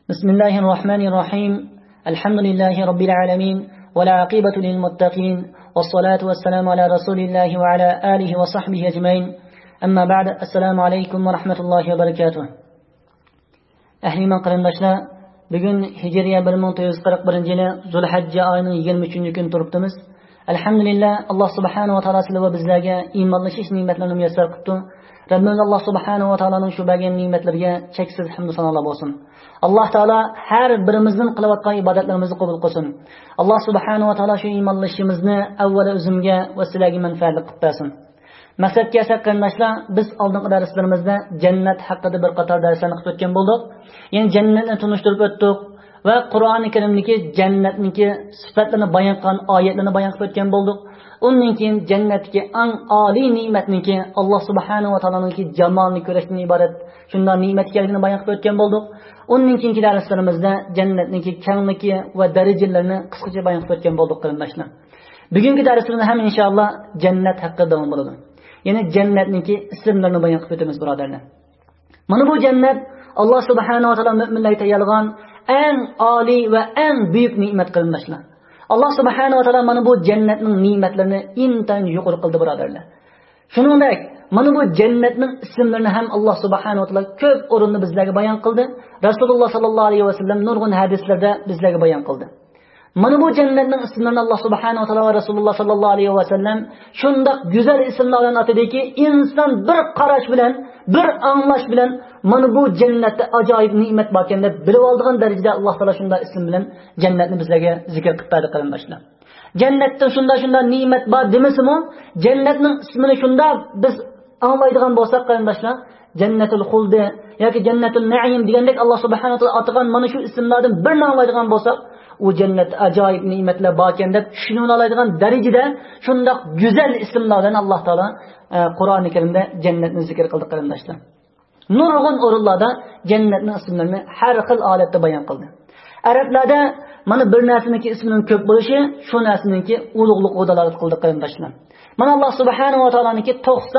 بسم الله الرحمن الرحيم الحمد لله رب العالمين والعاقبة للمتقين والصلاة والسلام على رسول الله وعلى آله وصحبه أجمعين أما بعد السلام عليكم ورحمة الله وبركاته أهل من قرنداشlar bugun hijriya 1441 yili Zulhijja oyining 23 kun turibdimiz. Alhamdulillah Alloh subhanahu va taolo sizlar va bizlarga iymonlashish ne'matlarini muyassar qildi. Rabbimiz Alloh subhanahu va taoloning shu bergan ne'matlariga cheksiz hamd va sanolar bo'lsin. Alloh taolo har birimizning qilayotgan ibodatlarimizni qabul qilsin. Alloh subhanahu va taolo shu iymonlashishimizni avvalo o'zimga va sizlarga manfaatli qilib bersin. Maqsadga esa qarindoshlar, biz oldingi darslarimizda jannat haqida bir qator darslarni qilib o'tgan bo'ldik. Ya'ni jannatni tunishtirib o'tdik va Qur'oni Karimdagi jannatniki sifatlarini bayon qilgan oyatlarni bayon qilib o'tgan bo'ldik. Undan keyin jannatga eng oliy ne'matniki Alloh subhanahu va taoloning jamolini ko'rishdan iborat shunday ne'mat ekanligini bayon qilib o'tgan bo'ldik. Undan keyingi darslarimizda jannatniki kengligi va darajalarini qisqacha bayon qilib o'tgan bo'ldik qarindoshlar. Bugungi darsimiz ham inshaalloh jannat haqida davom bo'ladi. Ya'ni jannatniki ismlarini bayon qilib o'tamiz birodarlar. Mana bu jannat Alloh subhanahu va taolo mu'minlarga tayyorlagan eng oliy va eng buyuk ne'mat qarindoshlar. Alloh subhanahu va taolo mana bu jannatning ne'matlarini intan yuqori qildi birodarlar. Shuningdek, mana bu jannatning ismlarini ham Alloh subhanahu va taolo ko'p o'rinda bizlarga bayon qildi. Rasululloh sallallohu alayhi va sallam nurg'un hadislarda bizlarga bayon qildi. Mana bu jannatning ismlarini Alloh subhanahu va taolo va Rasululloh sallallohu alayhi va sallam shunday go'zal ismlar bilan atadiki, inson bir qarash bilan, bir anglash bilan mana bu jannatda ajoyib ne'mat bor ekan deb bilib oladigan darajada Alloh taolo shunday ism bilan jannatni bizlarga zikr qilib berdi qarindoshlar. Jannatda shunday ne'mat bor demasimi, jannatning ismini shunday biz anglaydigan bo'lsak qarindoshlar, jannatul xuld yoki jannatul naim degandek Alloh subhanahu va taolo atagan mana shu ismlardan birini anglaydigan bo'lsak, u jannat ajoyib ne'matlar bor ekan deb tushuna oladigan darajada shunday go'zal ismlardan Alloh taolo Qur'oni Karimda jannatni zikr qildi qarindoshlar. Nurg'un o'rinlarda jannatning ismlarini har xil holatda bayon qildi. Arablarda mana bir narsaniki ismining ko'p bo'lishi shu narsaniki ulug'liqqa dalolat qildi qarindoshlar. Mana Alloh subhanahu va taoloning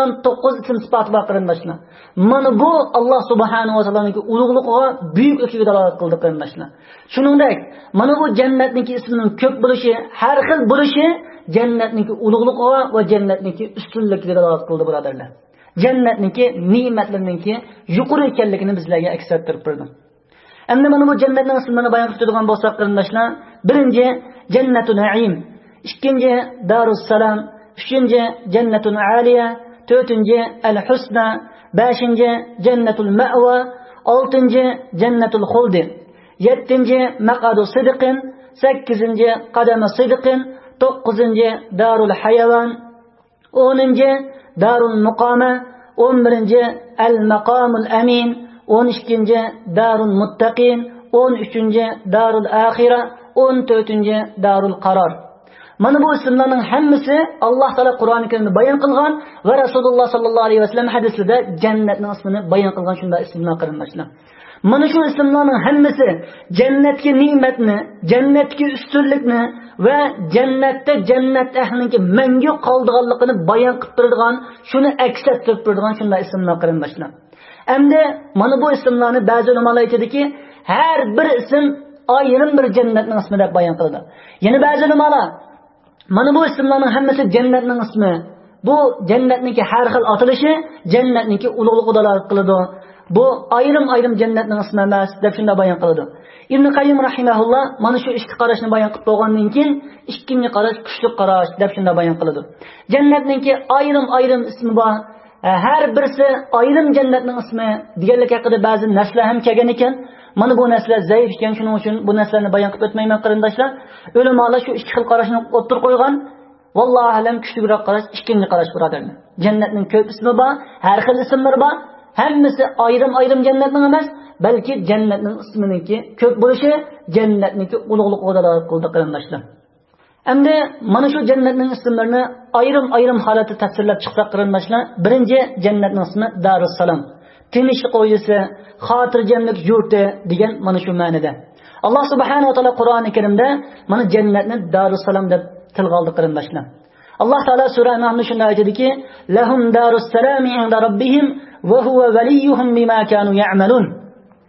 99 ism sifati bor qarindoshlar. Mana bu Alloh subhanahu va taoloning ulug'ligiga, buyukligiga dalolat qildi qarindoshlar. Shuningdek, mana bu jannatning ismining ko'p bo'lishi, har xil bo'lishi jannatning ulug'ligiga va jannatning ustunligiga dalolat qildi birodarlar. Jannatning ne'matlarining yuqori ekanligini bizlarga aks ettirib berdi. Endi mana bu jannatning ismlarini bayon qilib turgan bo'lsak qarindoshlar, birinchi jannatul naim, ikkinchi darus salam, uchinchi jannatul aliya, to'rtinchi al-husna, beshinchi jannatul ma'wa, oltinchi jannatul xuld, yettinchi maqadu sidqin, sakkizinchi qadama sidqin, to'qqizinchi darul hayavan, o'ninchi darul muqama, 11-ci al-maqamul amin, 12-ci darul muttaqin, 13-ci darul axira, 14-ci darul qarar. Mana bu isimlarning hammasi Alloh taolo Qur'oni Karimda bayon qilgan va Rasululloh sallallohu alayhi vasallam hadisida jannatning ismini bayon qilgan shunday ismlar qarindoshlar. Mana shu ismlarning hammasi jannatga ne'matni, jannatga ustunlikni va jannatda jannat ahliga mangu qoldiganligini bayon qilib turadigan, shuni aks ettirib turadigan shunday ismlar qarindoshlar. Endi mana bu ismlarni ba'zi ulamolar aytadiki, har bir ism ayrim bir jannatning ismi deb bayon qildi. Yana ba'zi ulamolar mana bu ismlarning hammasi jannatning ismi. Bu jannatniki har xil atilishi jannatniki ulug'ligiga dalolat qiladi. Bu ayrim jannatning ismi emas deb shunda bayon qiladi. Ibn Qayyim rahimahulloh mana shu ikki qarashni bayon qilib bo'lgandan keyin ikkinchi qarash kuchli qarash deb shunda bayon qiladi. Jannatniki ayrim ismi bor. Har birisi ayrim jannatning ismi deganlik haqida ba'zi naslar ham kelgan ekan. Mana bu naslar zaif ekan, shuning uchun bu naslarni bayon qilib o'tmayman qarindoshlar. Ulamolar shu ikki xil qarashni o'ttirib qo'ygan. Vallohu alam kuchliroq qarash ikkinchi qarash birodarlar. Jannatning ko'p ismi bor, har xil ismlar bor. Hammasi ayrim jannatning emas, balki jannatning isminiki ko'p bo'lishi jannatniki ulug'ligiga dalolat qildi qarindoshlar. Endi mana shu jannatning ismlarini ayrim holatda tafsirlab chiqsak qarindoshlar, birinchi jannatning ismi Darus Salam, tinchlik o'yisi, xotirjamlik yurti degan mana shu ma'noda. Alloh subhanahu va taolo Qur'oni Karimda mana jannatni Darus Salam deb tilga oldi qarindoshlar. Alloh taolo sura Namlda shunday aytadiki, lahum darus salami inda robbihim va huwa waliyuhum bima kanu ya'malun.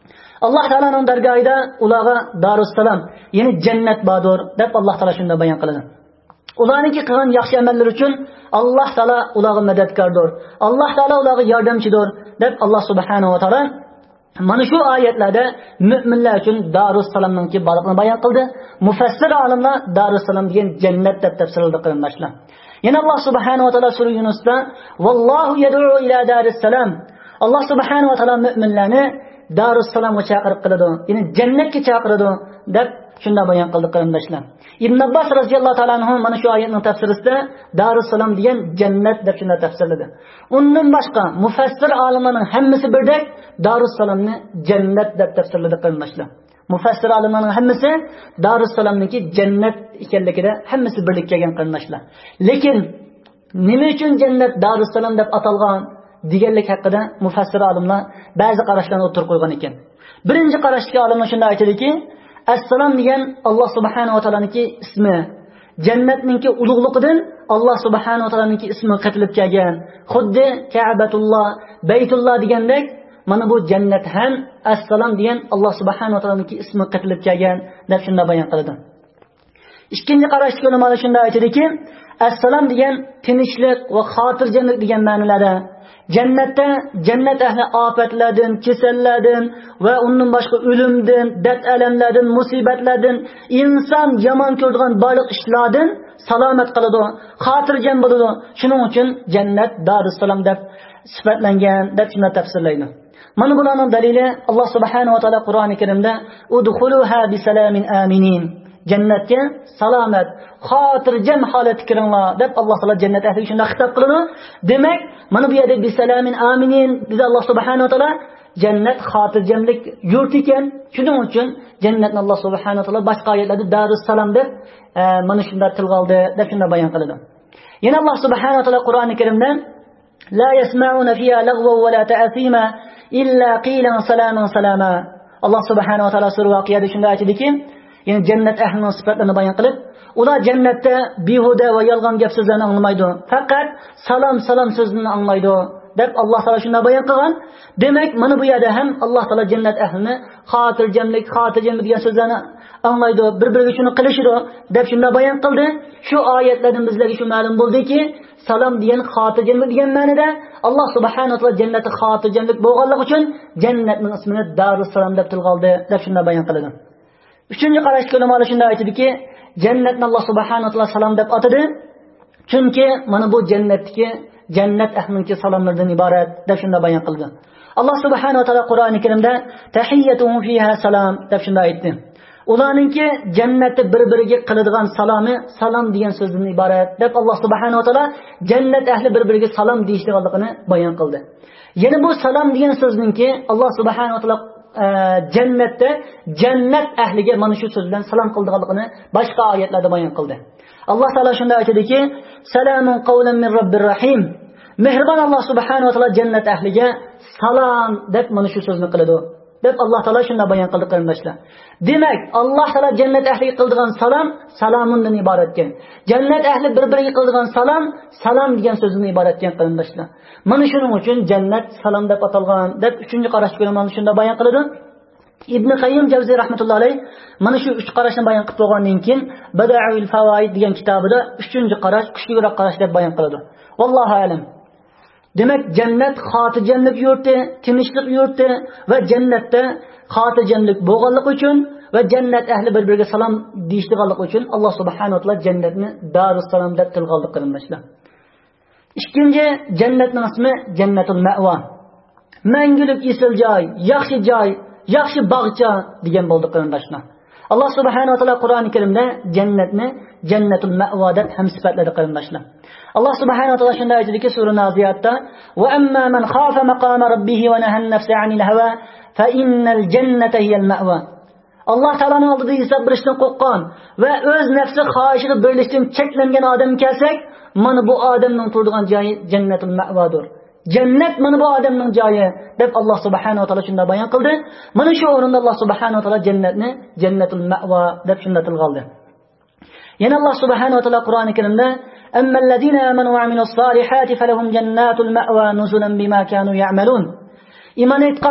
Alloh taolaning dargohida ularga Darussalom, ya'ni jannat bordir deb Alloh taolo shunda bayon qiladi. Ularniki qilgan yaxshi amallar uchun Alloh taolo ularga madadkordir. Alloh taolo ularga yordamchidir deb Alloh subhanahu va taolo mana shu oyatlarda mu'minlar uchun Darussalomningki borlig'ini bayon qildi. Mufassir olimlar Darussalom degan jannat deb tafsirladi qarindoshlar. Yana Alloh subhanahu va taolo sura Yunusda vallohu yad'u ila Darussalom. Alloh subhanahu va taolo mu'minlarni Darussalomga chaqirib qiladi, ya'ni jannatga chaqiradi deb shunda bayon qildi qarindoshlar. Ibn Abbos roziyallohu ta'ala anhu mana shu oyatning tafsirida Darussalom degan jannat deb shunda tafsirladi. Undan boshqa mufassir olimlarning hammasi birdek Darussalomni jannat deb tafsirladi qarindoshlar. Mufassir olimlarning hammasi Darussalomniki jannat ekanligida hammasi birlik kelgan qarindoshlar. Lekin nima uchun jannat Darussalom deb atalgan deganlik haqida mufassir olimlar ba'zi qarashlarni o'tirib qo'ygan ekan. Birinchi qarashga olimlar shunday aytadiki, Assalom degan Alloh subhanahu va taolaniki ismi. Jannatningki ulug'ligidan Alloh subhanahu va taolaniki ismi qatilib kelgan. Xuddi Ka'batulloh, Baytulloh degandek, mana bu jannat ham Assalom degan Alloh subhanahu va taolaniki ismi qatilib kelgan deb shunda bayon qiladi. Ikkinchi qarashga olimlar shunday aytadiki, Assalom degan tinchlik va xotirjamlik degan ma'nolarda. Jannatda jannat ahli ofatlardan, kasallardan va undan boshqa o'limdan, dard alamlardan, musibatlardan, inson yomon ko'radigan barliq ishlardan salomat qiladi, xotirjam bo'ladi. Shuning uchun jannat Darussalom deb sifatlangan deb shunda tafsirlaydi. Mana bularning dalili Alloh subhanahu va taolo Qur'oni Karimda udkhuluha bisalamin aminin. Jannatga salomat, xotirjam holatda kiringlar deb Alloh taolo jannat ahliga shunda xitob qiladi. Demak, mana bu yerda bisalamin aminin dedi Alloh subhanahu va taolo jannat xotirjamlik yurt ekan. Shuning uchun jannatni Alloh subhanahu va taolo boshqa oyatlarda Darussalom deb mana shunda tilga oldi deb shunda bayon qiladi. Yana Alloh subhanahu va taolo Qur'oni Karimda la yasma'una fiha lagwa va la ta'thima illa qilan salaman salama. Alloh subhanahu va taolo sura Voqiyada shunda aytadiki, ya'ni jannat ahlining sifatlarini bayon qilib, ular jannatda behuda va yolg'on gap so'zlarni anglamaydi, faqat salom so'zini anglaydi deb Alloh taolo shunda bayon qilgan. Demak, mana bu yerda ham Alloh taolo jannat ahlini xotirjamlik degan so'zlarni anglaydi, bir-biriga shuni qilishidi deb shunda bayon qildi. Shu oyatlardan bizlarga shu ma'lum bo'ldiki, salom degan xotirjamlik degan ma'noda Alloh subhanahu va taolo jannati xotirjamlik bo'lganligi uchun jannatning ismini Darussalom deb tilga oldi deb shunda bayon qiladi. Uchinchi qarashga olimlar shunday aytadiki, jannatni Alloh subhanahu va taolo salom deb atadi. Chunki mana bu jannatdagi jannat ahlining salomlaridan iborat deb shunda bayon qildi. Alloh subhanahu va taolo Qur'oni Karimda tahiyyatuhum fiha salam deb shunda aytdi. Ularningki jannatda bir-biriga qiladigan salomi salom degan so'zdan iborat deb Alloh subhanahu va taolo jannat ahli bir-biriga salom deyishligini bayon qildi. Yana bu salom degan so'zningki Alloh subhanahu va taolo jannatda jannat ahliga mana shu so'z bilan salom qildiganligini boshqa oyatlarda bayon qildi. Alloh taolo shunda aytadiki, salamun qawlan min robbir rahim. Mehribon Alloh subhanahu va taolo jannat ahliga salom deb mana shu so'zni qiladi deb Alloh taolo shunda bayon qildi qarindoshlar. Demak, Alloh taolo jannat ahliga qildigan salom salomundan iborat ekan. Jannat ahli bir-biriga qildigan salom degan so'zdan iborat ekan qarindoshlar. Mana shuning uchun jannat salom deb atalgan deb 3-qarash ko'rmani shunda bayon qiladi. Ibn Qayyim Javziy rahmatullohi alayh mana shu 3 qarashni bayon qilib bo'lgandan keyin Bada'ul Fawaid degan kitobida 3-qarash, kuchliroq qarash deb bayon qiladi. Vallohu alam. Demak, jannat xotirjamlik yurti, tinchlik yurti va jannatda xotirjamlik bo'lganligi uchun va jannat ahli bir-biriga salom deyishganligi uchun Alloh subhanahu va taolo jannatni Darussalom deb tilga oldi qarindoshlar. Ikkinchi jannatning ismi Jannatul Ma'wa. Mangulik esil joy, yaxshi bog'cha degan bo'ldi qarindoshlar. Alloh subhanahu va taolo Qur'oni Karimda jannatni Jannatul Ma'wa deb ham sifatladi qarindoshlar. Alloh subhanahu va taolo shunday aytadiki sura Naziyatda: "Va amma man khafa maqama rabbih va nahana nafsa 'anil hawa fa innal jannata hiyal ma'wa." Alloh taolaning oldida hisob berishdan qo'rqqan va o'z nafsi xohishiga berilishdan cheklangan odam kelsak, mana bu odamning turadigan joyi Jannatul Ma'wadir. Jannat mana bu odamning joyi deb Alloh subhanahu va taolo shunda bayon qildi. Mana shu o'rinda Alloh subhanahu va taolo jannatni Jannatul Ma'wa deb shunda tilga oldi. Yana Alloh subhanahu va taolo Qur'oni Karimda ammal ladina amanu va amilus solihati falahum jannatul ma'wa nuzulan bima kanu ya'malun. Iymon etgan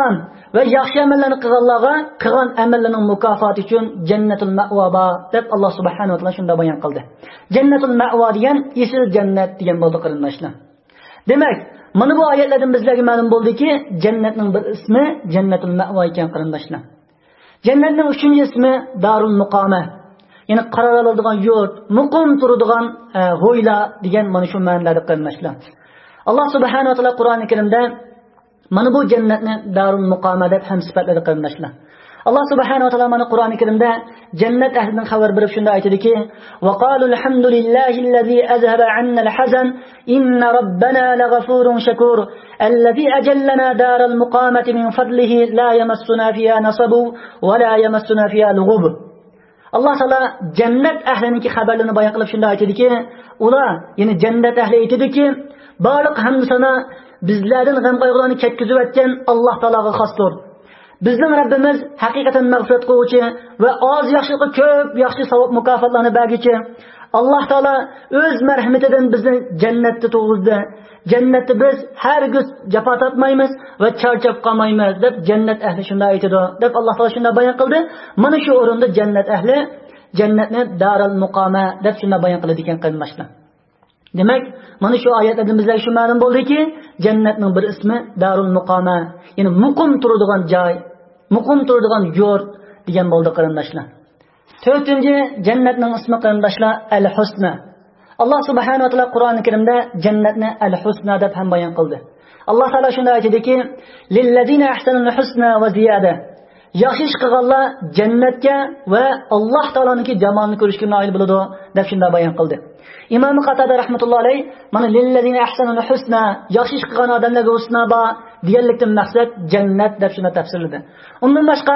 va yaxshi amallarni qilganlarga qilgan amallarining mukofoti uchun jannatul ma'va deb Alloh subhanahu va taolo shunda bayon qildi. Jannatul ma'va degan esil jannat degan bo'ldi qarindoshlar. Demak, mana bu oyatlardan bizlarga ma'lum bo'ldiki, jannatning bir ismi jannatul ma'va ekan qarindoshlar. Jannatning uchinchi ismi darul muqama. Ya'ni qaror oladigan yurt, muqim turadigan ho'yla degan mana shu ma'noda qarindoshlar. Alloh subhanahu va taolo Qur'oni Karimda mana bu jannatni darul muqama deb ham sifatladi qarindoshlar. Allah subhanahu wa ta'ala mana Qur'oni Karimda jannat ahlidan xabar berib shunda aytadiki: "Va qalu alhamdulillahillazi azhaba 'anna al-hazan inna robbana laghafurun shakur allazi ajallana daral muqamati min fadlihi la yamassuna fiha nasabu va la yamassuna fiha lughub." Allah taala jannat ahlining xabarlarini bayon qilib shunda aytadiki, ular, ya'ni jannat ahli aytadiki, barliq hamd sana bizlardan g'am qayg'ularni ketkizib o'tgan Alloh taolaga xosdir. Bizning Rabbimiz haqiqatan mag'firat qiluvchi va oz yaxshilikqa ko'p yaxshi savob mukofotlarni berguchi. Alloh taolo o'z marhamatidan bizni jannatda tug'izdi. Jannatda biz hargiz jafo tortmaymiz va charchab qolmaymiz deb jannat ahli shunday aytadi deb Alloh taolo shunday bayon qildi. Mana shu o'rinda jannat ahli jannatni darul muqama deb shunday bayon qiladi ekan qarindoshlar. Demak, mana shu oyatlardan bizga shu ma'lum bo'ldiki, jannatning bir ismi darul muqama, ya'ni muqim turadigan joy, muqim turadigan yurt degan bo'ldi qarindoshlar. To'rtinchi jannatning ismi qarindoshlar al-husna. Alloh subhanahu va taolo Qur'oni Karimda jannatni al-husna deb ham bayon qildi. Alloh taolo shunday aytadiki: "Lillazina ahsanul husna va ziyada." Yaxshi ish qilganlar jannatga va Alloh taoloning jamolini ko'rishga noil bo'ladi deb shunday bayon qildi. Imom Qatada rahmatullohi alayh mana lillazina ahsanul husna, yaxshi ish qilgan odamlarga husna bor deganlikdan maqsad jannat deb shuni tafsirladi. Undan boshqa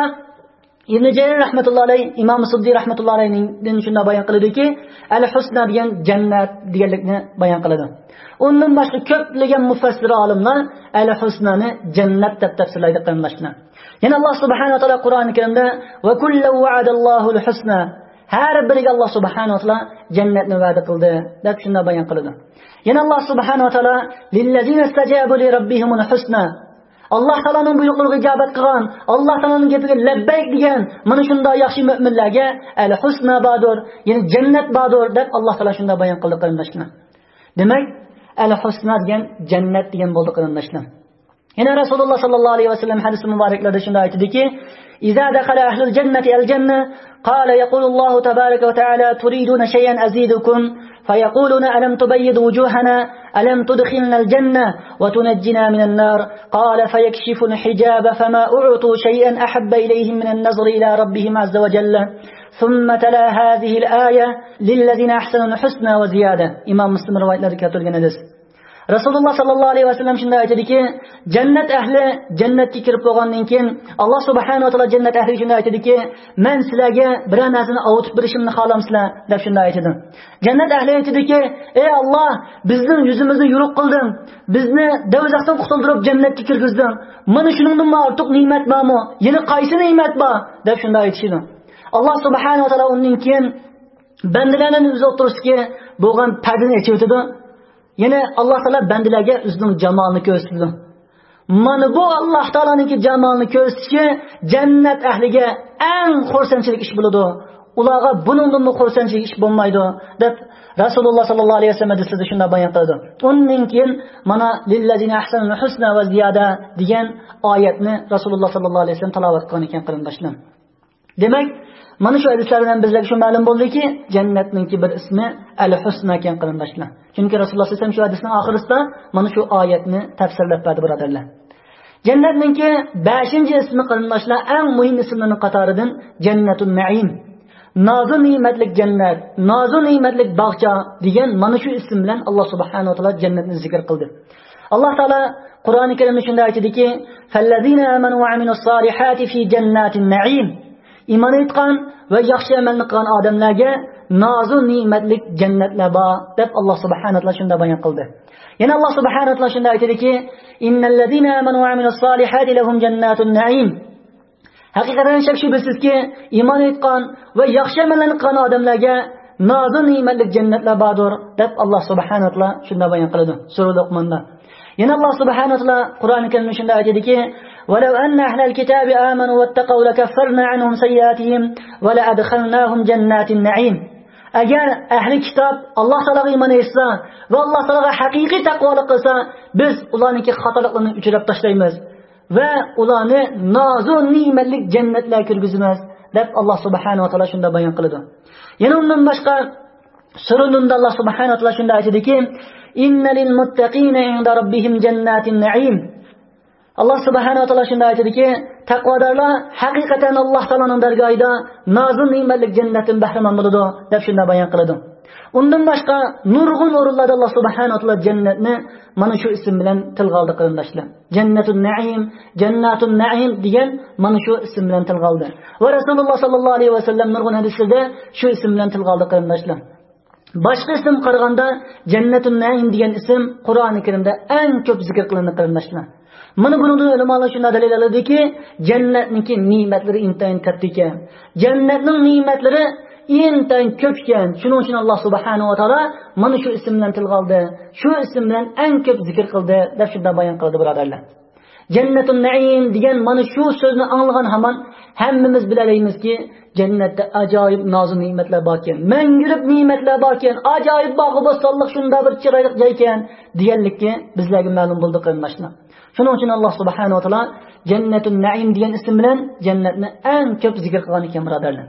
Ibn Jarir rahmatullohi alayh, Imom Suddi rahmatullohi alayhning shunday bayon qildiki, al-husna degan jannat deganlikni bayon qiladi. Undan boshqa ko'plagan mufassir olimlar al-husnani jannat deb tafsirlaydi qarindoshlar. Yana Alloh subhanahu va taolo Qur'oni Karimda va kullu wa'adallohu al-husna, har biriga Alloh subhanahu va taolo jannatni va'da qildi deb shunday bayon qiladi. Yana Alloh subhanahu va taolo lillazina istajabu li rabbihimul husna, Alloh taoloning buyruqlariga ijobat qilgan, Alloh taoloning gapiga labbayk degan mana shunday yaxshi mu'minlarga al-husna badur, ya'ni jannat badur deb Alloh taolo shunday bayon qildi qarindoshlar. Demak, al-husna degan jannat degan bo'ldi qarindoshlar. Yana Rasululloh sallallohu alayhi vasallam hadis muboraklarida shunday aytdiki: "Iza dakhala ahlul jannati al-janna, qala yaqulullohu tabaraka va ta'ala turiduna shay'an azidukum, fayaquluna alam tubayyid wujuhana, alam tudkhilna al-janna wa tunajjina minan nar, qala fayakshifu al-hijaba fama u'tu shay'an ahabba ilayhim min an-nazri ila rabbihim azza wa jalla." ثم تلا هذه الآية للذين أحسنوا الحسنى وزيادة. Imom Muslim rivoyatlarida keltirilgan hadis. Rasululloh sallallohu alayhi vasallam shunday aytadiki, jannat ahli jannatga kirib bo'lgandan keyin Alloh subhanahu va taolo jannat ahliga shunday aytadiki, "Men sizlarga bir narsani ovutib berishimni xohlamsizlar?" deb shunday aytadi. Jannat ahli aytadiki, "Ey Alloh, bizning yuzimizni yo'q qilding, bizni do'zaxdan qutuldirib jannatga kirgizding. Mana shuningdan ortiq ne'mat bormi? Yana qaysi ne'mat bor?" deb shunday aytishdi. Alloh subhanahu va taolo undan keyin bandalarning o'zi o'tirishga bo'lgan pardani ochib o'tadi. Yana Alloh taolo bandalarga o'zining jamolini ko'rsatdi. Mana bu Alloh taoloning jamolini ko'rsatishi jannat ahliga eng xursandchilik ish bo'ladi. Ularga buningdan xursandchilik ish bo'lmaydi deb Rasululloh sallallohu alayhi vasallam hadisida shunday bayon qildi. Undan keyin mana lillazina ahsanul husna va ziyada degan oyatni Rasululloh sallallohu alayhi vasallam tilovat qilgan ekan qarindoshlar. Demak, mana shu hadislardan bizlarga shu ma'lum bo'ldiki, jannatning bir ismi al-husna ekan qarindoshlar. Chunki Rasululloh sollallohu alayhi vasallam shu hadisning oxirisida mana shu oyatni tafsirlab berdi birodarlar. Jannatning 5-chi ismi qarindoshlar eng muhim ismlarning qatoridan jannatul na'im. Nozu ne'matlik jannat, nozu ne'matlik bog'cha degan mana shu ism bilan Alloh subhanahu va taolo jannatni zikr qildi. Alloh taolo Qur'oni Karimda shunday aytadiki: "Fallazina amanu va amilus solihati fi jannatin na'im." Iymon etgan va yaxshi amalni qilgan odamlarga nozu ne'matlik jannatlar bor deb Alloh subhanahu va taolo shunday bayon qildi. Yana Alloh subhanahu va taolo shunday aytadiki: "Innal ladzina amanu va amilus solihati lahum jannatun na'im." Haqiqatan shak shubhasizki, iymon etgan va yaxshi amallarni qilgan odamlarga nozu ne'matlik jannatlar bordir deb Alloh subhanahu va taolo shunday bayon qildi Sura Luqmonda. Yana Alloh subhanahu va taolo Qur'oni Karimda shunday aytadiki: ولو أن أهل الكتاب آمنوا واتقوا لكفرنا عنهم سيئاتهم ولأدخلناهم جنات النعيم. Agar ahli kitob Alloh taologa iymon etsa va Alloh taologa haqiqiy taqvolik qilsa, biz ularniki xatoliklarni uchirib tashlaymiz va ularni nozu ne'matlik jannatlarga kirgizamiz deb Alloh subhanahu va taolo shunda bayon qiladi. Yana undan boshqa surada Alloh subhanahu va taolo shunda aytadiki, innal muttaqina inda robbihim jannatin na'im. Allah subhanahu wa ta'ala shunda aytadiki, taqvodorlar haqiqatan Alloh taoloning dargohida nozil ne'matlik jannatdan bahramand bo'ladi deb shunda bayon qiladi. Undan boshqa nurg'un o'rinlarda Alloh subhanahu wa ta'ala jannatni mana shu ism bilan tilga oldi qarindoshlar. Jannatun na'im, jannatun na'im degan mana shu ism bilan tilga oldi. Va Rasululloh sallallohu alayhi va sallam nurg'un hadislarda shu ism bilan tilga oldi qarindoshlar. Boshqa ism qaraganda jannatun na'im degan ism Qur'oni Karimda eng ko'p zikr qilinadi qarindoshlar. Mana buni ulamolar shunday dalil oladiki, jannatniki ne'matlari intayin katta ekan. Jannatning ne'matlari intayin ko'p ekan. Shuning uchun Alloh subhanahu va taolo mana shu ism bilan tilga oldi. Shu ism bilan eng ko'p zikr qildi deb shunday bayon qildi birodarlar. Jannatun na'im degan mana shu so'zni anglagan hamon hammamiz bilaymizki, jannatda ajoyib nozik ne'matlar bor ekan. Mangulik ne'matlar bor ekan. Ajoyib bog'i bo'stonlik shunda bir chiroyli joy ekan deganlikka bizlarga ma'lum bo'ldi qarindoshlar. Shuning uchun Alloh subhanahu va taolo jannatun na'im degan ism bilan jannatni eng ko'p zikr qilgan ekan birodarlar.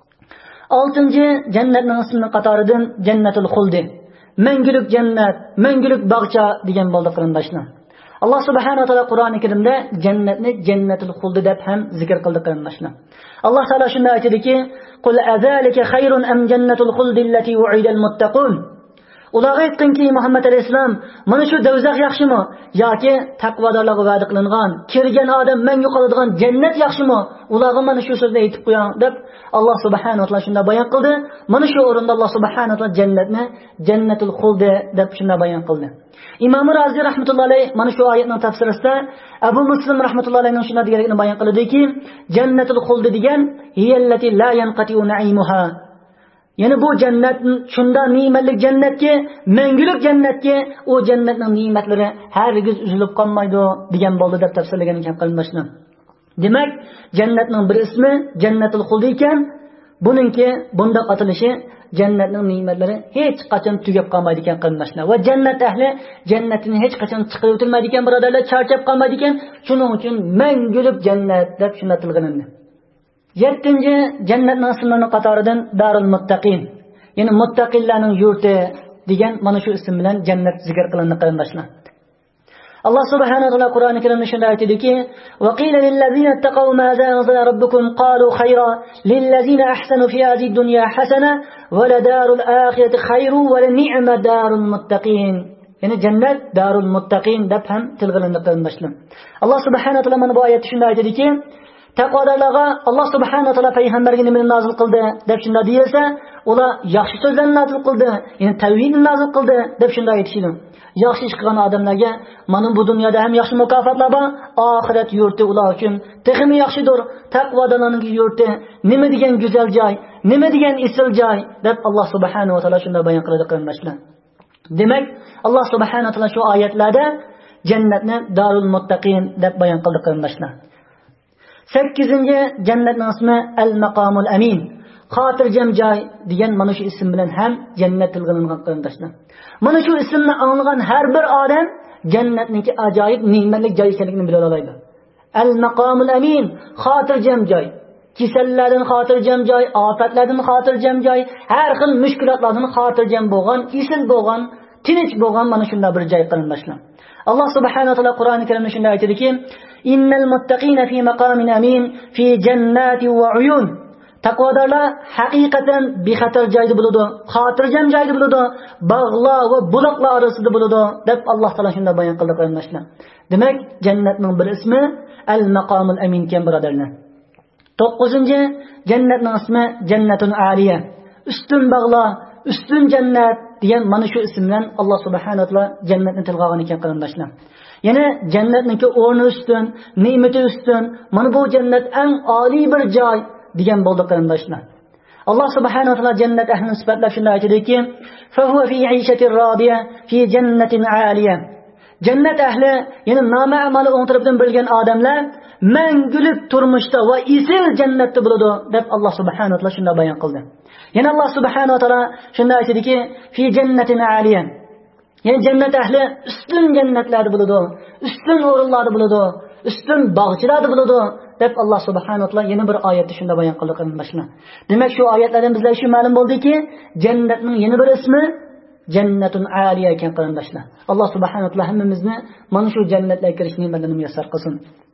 6-chi jannatning ismi qatoridan jannatul xuldi. Mangulik jannat, mangulik bog'cha degan bo'ldi qarindoshlar. Alloh subhanahu va taolo Qur'oni Karimda jannatni jannatul xuldi deb ham zikr qildi qarindoshlar. Alloh taolo shunday aytadiki, "Qul azalika khayrun am jannatul xuldi allati wu'ida al-muttaqun?" Ularga aytdinki, Muhammad alayhisalom, mana shu do'zax yaxshimi yoki taqvodorlarga va'da qilingan, kirgan odam mangu qoladigan jannat yaxshimi? Ularga mana shu so'zni aytib qo'ying deb Alloh subhanahu va taolo shunda bayon qildi. Mana shu o'rinda Alloh subhanahu va taolo jannatni jannatul xuldi deb shunda bayon qildi. Imom Razi rahmatullohi alayh mana shu oyatning tafsirida Abu Muslim rahmatullohi alayning shunda deganligini bayon qildiki, jannatul xuldi degan hiyallati la yanqati'u na'imuha. Yani bu cennet şunda nimetlik cennetki, mengulik cennetki, o cennetning nimetlari hergiz üzülüp kalmaydı degan bo'ldi deb tafsirlagan ekan qarindoshlar. Demak, jannatning bir ismi jannatul xuldi ekan, buningki bunda atilishi jannatning nimetlari hech qachon tugab qolmaydi ekan qarindoshlar. Va jannat ahli jannatini hech qachon chiqarib o'tilmaydi ekan birodarlar, charchab qolmaydi ekan. Shuning uchun mengulik jannat deb shunda tilg'ilindi. 7-chi jannatning ismlarining qatoridan Darul Muttaqin, ya'ni muttaqillarning yurti degan mana shu ism bilan jannat zikr qilindi qarindoshlar. Allah subhanahu wa ta'ala Qur'oni Karimda shunday aytadiki, "Va qila lil ladzina taqaw ma za anzala rabbukum qalu khayra lil ladzina ahsanu fi hadhihi dunya hasana wa la darul akhirati khayru wa la ni'ma darul muttaqin." Ya'ni jannat Darul Muttaqin deb ham tilg'ilindi qarindoshlar. Allah subhanahu wa ta'ala mana bu oyatda shunday aytadiki, taqvodorlarga Alloh subhanahu va taolo payg'ambarga nimani nozil qildi deb shunda deyilsa, ular yaxshi so'zlarni nozil qildi, ya'ni tavhidni nozil qildi deb shunda aytishdi. Yaxshi ish qilgan odamlarga mana bu dunyoda ham yaxshi mukofotlar bor, oxirat yurti ular uchun texmi yaxshidir. Taqvodorlarning yurti nima degan go'zal joy, nima degan esil joy deb Alloh subhanahu va taolo shunda bayon qildi qarindoshlar. Demak, Alloh subhanahu va taolo shu oyatlarda jannatni Darul Muttaqin deb bayon qildi qarindoshlar. 8-chi jannatning ismi Al-Maqamul Amin. Xotirjam joy degan mana shu ism bilan ham jannat tilg'ilingan qarindoshlar. Mana shu ismni anglagan har bir odam jannatniki ajoyib ne'matli joy ekanligini bila oladi. Al-Maqamul Amin, xotirjam joy. Kasallardan xotirjam joy, ofatlardan xotirjam joy, har xil mushkulotlardan xotirjam bo'lgan, esil bo'lgan, tinch bo'lgan mana shunday bir joy qarindoshlar. Allah subhanahu wa ta'ala Qur'oni Karimda shunday aytadiki, "Innal muttaqina fi maqamin amin fi jannati va uyun." Taqvodorlar haqiqatan bexatar joyda bo'ladi, xotirjam joyda bo'ladi, bog'lar va buloqlar orasida bo'ladi deb Alloh taolo shunday bayon qildi qarindoshlar. Demak, jannatning bir ismi Al-Maqamul Amin ekan birodarlar. 9-chi jannatning ismi Jannatun Aliya. Ustun bog'lar, ustun jannat degan mana shu ism bilan Alloh subhanahu va taolo jannatni tilga olgan ekan qarindoshlar. Ya'ni jannatniki o'rni ustun, ne'mati ustun, mana bu jannat eng oliy bir joy degan bo'ldi qarindoshlar. Alloh subhanahu va taolo jannat ahlini sifatlab shunday aytadiki, "Fa huwa fi 'ishatir radiya fi jannatin 'aliya." Jannat ahli, ya'ni noma'mali o'ng tarafdan bilgan odamlar mangulik turmushda va izil jannatda bo'ladi deb Alloh subhanahu va taolo shunday bayon qildi. Yana Alloh subhanahu va taolo shunday aytadiki, fi jannatin aliyan. Yani cennet ehli üstün cennetlerde buludu, üstün o'rinlarda buludu, üstün bağçılarda buludu deb Allah subhanahu wa ta'ala yeni bir ayette şunda bayan qildi qilmoqchilar. Demek şu ayetlerden bizler şu ma'lum bo'ldiki, cennetning yeni bir ismi Cennetun aliye ekan qilmoqchilar. Allah subhanahu wa ta'ala hammamizni mana shu jannatlarga kirish ne'matlarini muyassar qilsin.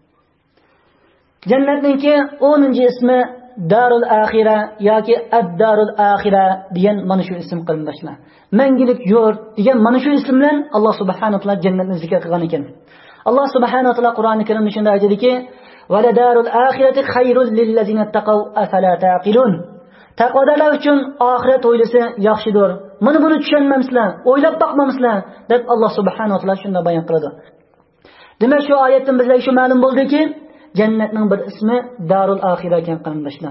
Cennetninki 10-chi ismi Darul Axira yoki Ad-Darul Axira degan mana shu ism qilinmoqchilar. Mangilik yurt degan mana shu ism bilan Alloh subhanahu va taolo jannatni zikr qilgan ekan. Alloh subhanahu va taolo Qur'oni Karimda shunday aytadiki: "Va la darul axirati khayrul lil ladzina taqaw afala taqilun." Taqvodalar uchun oxirat o'ylasa yaxshidir. Buni tushunmamsizlar, o'ylab boqmamsizlar deb Alloh subhanahu va taolo shunday bayon qiladi. Demak, shu oyatdan bizga shu ma'lum bo'ldiki, jannatning bir ismi Darul Axira ekan qilmoqchilar.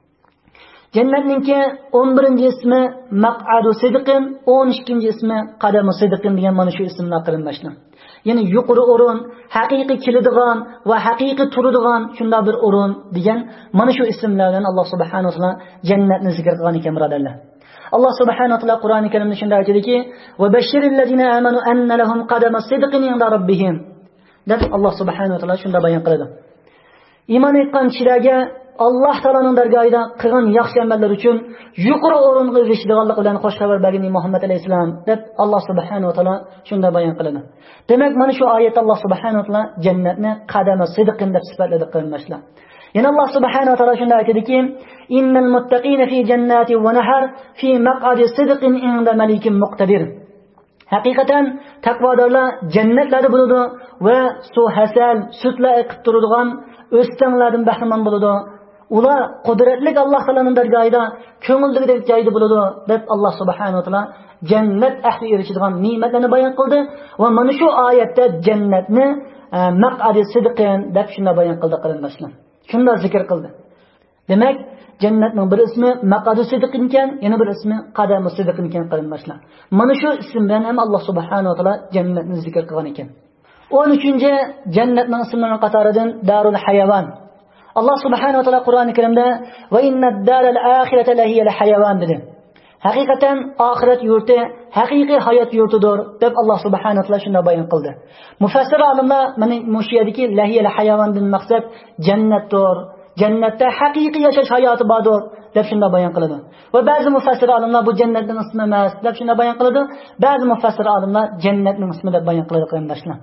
Jannatninki 11-chi ismi Maq'adu Sidqin, 12-chi ismi Qadamu Sidqin degan mana shu ismlar qilinmoqchilar. Ya'ni yuqori o'rin, haqiqiy keladigan va haqiqiy turadigan shunday bir o'rin degan mana shu ismlar bilan Alloh subhanahu va taolo jannatni zikr qilgan ekan, birodarlar. Alloh subhanahu va taolo Qur'oni Karimda shunday aytadiki: "Va bashiril ladzina amanu anna lahum qadama sidqin inda robbihim." deb Alloh subhanahu va taolo shunday bayon qiladi. Iymon etgan kishilarga Alloh taoloning dargohida qilgan yaxshi amallar uchun yuqori o'ringa erishadiganlik bilan xush xabar bergan Muhammad alayhisalom deb Alloh subhanahu va taolo shunday bayon qiladi. Demak, mana shu oyatda Alloh subhanahu va taolo jannatni qadama sidqin deb sifatladi qilmoqchilar. Yana Alloh subhanahu va taolo shunday aytadiki: "Innal muttaqina fi jannatin va nahar fi maq'adi sidqin inda malikin muqtadir." Haqiqatan taqvodorlar jannatlarda bo'ladi va suv hasal, sutlar oqib turadigan o'stamlardan bahramand bo'ladi. Ular qudratli Alloh taolaning dargohida ko'ngildagidek joyda bo'ladi deb Alloh subhanahu va taolo jannat ahli erishadigan ne'matlarni bayon qildi va mana shu oyatda jannatni maq'adi sidqin deb shunday bayon qildi qilinmoqchilar. Shunda zikr qildi. Demak, jannatning bir ismi Maq'adu Sidqin ekan, yana bir ismi Qadamu Sidqin ekan qilinmoqchilar. Mana shu ism bilan ham Alloh subhanahu va taolo jannatni zikr qilgan ekan. 13-chi jannatning ismlarining qatoridan Darul Hayvon. Allah subhanahu wa ta'ala Qur'oni Karimda "Va innad daral axirata lahiyal hayvon" dedi. Haqiqatan oxirat yurti haqiqiy hayot yurtidir deb Alloh subhanahu wa ta'ala shunday bayon qildi. Mufassir olimlar mana shu yerdagi lahiyal hayvondan maqsad jannatdir. Jannatda haqiqiy yashash hayoti bordir deb shunday bayon qiladi. Va ba'zi mufassir olimlar bu jannatning ismi emas deb shunday bayon qiladi. Ba'zi mufassir olimlar jannatning ismi deb bayon qiladi qarindoshlar.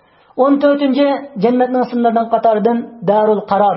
14-chi jannatning ismlaridan qatoridan Darul Qaror.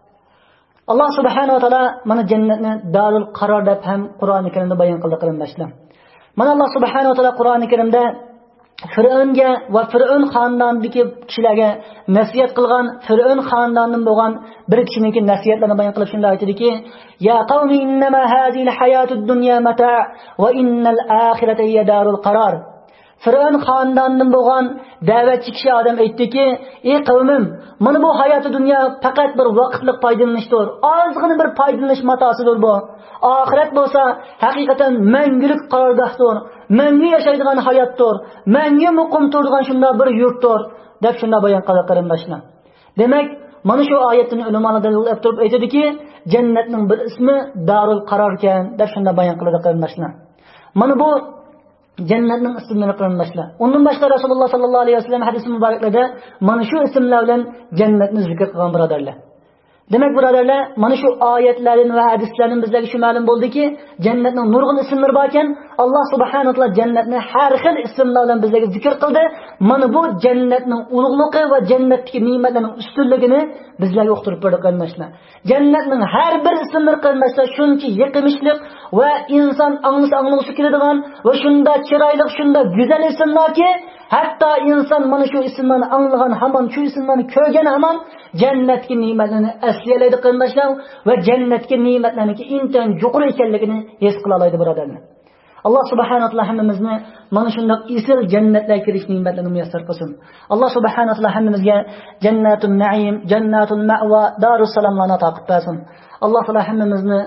Allah subhanahu wa ta'ala mana jannatni Darul Qaror deb ham Qur'oni Karimda bayon qildi qarindoshlar. Mana Allah subhanahu wa ta'ala Qur'oni Karimda Fir'aunga va Fir'aun xonadonidagi kishilarga nasihat qilgan, Fir'aun xonadonidan bo'lgan bir kishining nasihatlarini bayon qilib shunday aytadiki: "Ya qawmi innama hadhihi al-hayatud dunya mata' va innal akhirata hiya darul qaror." Fir'aun xonadonidan bo'lgan da'vatchi kishi odam aytdiki: "Ey qavmim, mana bu hayoti dunyo faqat bir vaqtlik foydalanishdir. Ozgina bir foydalanish matosidir bu. Oxirat bo'lsa, haqiqatan mangulik qarorgohdir. Mangu yashaydigan hayotdir. Mangu muqim turadigan shunday bir yurtdir" deb shunday bayon qildi qarindoshlar. Demak, mana shu oyatning ulamolar dalil turib aytadiki, jannatning bir ismi Darul Qaror ekan deb shunday bayon qildi qarindoshlar. Mana bu jannatning ismlari qilinmoqchilar. Undan boshqa Rasululloh sallallohu alayhi vasallam hadis muboraklarida mana shu ismlar bilan jannatni zikr qilgan birodarlar. Demak birodarlar, mana shu oyatlardan va hadislardan bizlarga shu ma'lum bo'ldiki, jannatning nurg'un ismlari bor ekan, Alloh subhanahu va taolo jannatni har xil ismlar bilan bizlarga zikr qildi. Mana bu jannatning ulug'ligi va jannatdagi ne'matlarning ustunligini bizlarga uqtirib berdi qarindoshlar. Jannatning har bir ismlari qarindoshlar shuncha yiqimishlik va inson anglasa keladigan va shunda chiroyli, shunda go'zal ismlarki, hatto inson mana shu ismlarni anglagan hamon, shu ismlarni ko'rgan hamon jannatdagi ne'matlarni aslaydi qarindoshlar va jannatdagi ne'matlarning intan yuqori ekanligini his qila oladi birodarlar. Alloh subhanahu va taolo hammamizni mana shunday isil jannatlarga kirish ne'matlarini muyassar qilsin. Alloh subhanahu va taolo hammamizga jannatun naim, jannatul ma'va, darus salomlarni taqib bersin. Alloh taolo hammamizni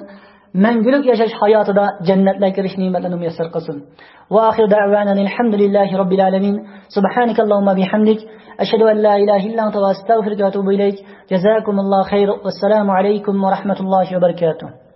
mangulik yashash hayotida jannatlarga kirish ne'matlarini muyassar qilsin. Va oxir da'vana alhamdulillahi robbil alamin. Subhanakallahumma bihamdik ashhadu an la ilaha illa anta astaghfiruka va atubu ilayk. Jazakumullohu khayr. Vassalomu alaykum va rahmatullohi va barakatuh.